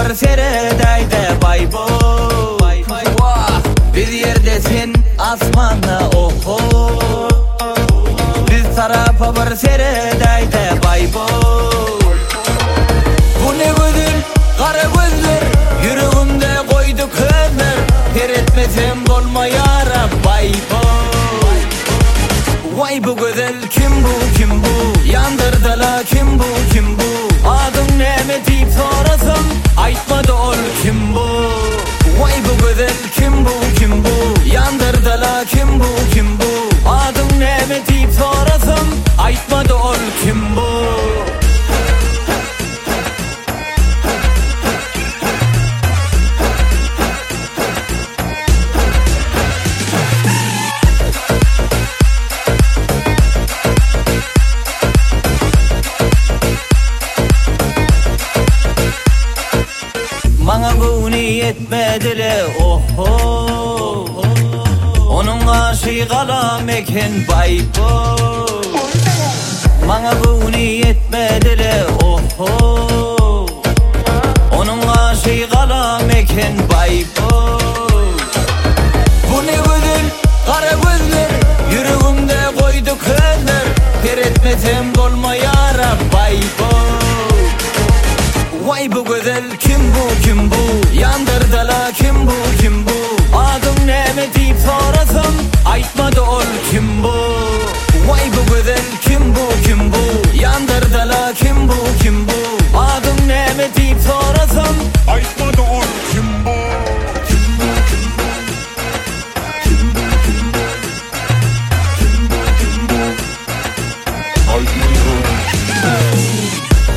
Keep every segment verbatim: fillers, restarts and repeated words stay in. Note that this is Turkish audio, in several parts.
var seredayda bay boy. Biz yerdesin asmanda oho. Biz tarafa var seredayda bay boy. Bu ne gözün kara gözler, yüreğimde koydu közler. Her etmesem olmayara bay boy. Vay bu güzel kim bu kim bu, yandırdılar kim bu kim bu. Adın ne deyip sorasam aytmadı ol kim bu. Vay bu güzel kim bu kim bu, yandırdılar kim bu kim bu. Adın ne deyip sorasam aytmadı ol kim bu. Bana guni yetmedile oho. Onun aşığı kalam eken bay boy. Bana guni yetmedile oho. Onun aşığı kalam eken bay boy. Bu ne gözler kara gözler, yüreğimde koydu közler. Her etmesem olmayara bay boy. Vay bu güzel kim bu kim bu, yandırdılar kim bu kim bu. Adın ne deyip sorasam aytmadı ol kim bu. Vay bu güzel kim bu kim bu, yandırdılar kim bu kim bu. Adın ne deyip sorasam aytmadı ol kim bu. Kim bu kim bu, kim bu kim bu, kim bu kim bu, aytmadı ol kim bu.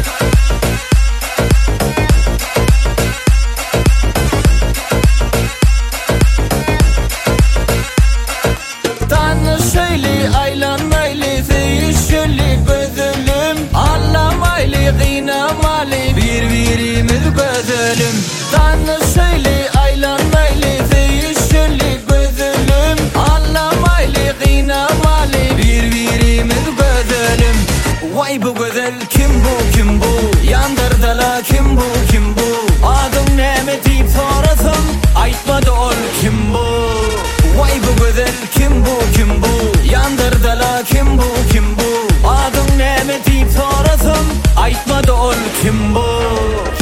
Aylanmaylı, sevişirli gözülüm. Anlamaylı, kıynamaylı, birbirimiz gözülüm. Tanışıylı, aylanmaylı, sevişirli gözülüm. Anlamaylı, kıynamaylı, birbirimiz gözülüm. Vay bu güzel kim bu kim bu, yandırdılar kim bu kim bu. Adın ne deyip sorasam aytmadı ol kim bu. Vay bu güzel kim bu kim bu, yandırdılar kim bu kim bu. Adın ne deyip sorasam aytmadı ol kim bu.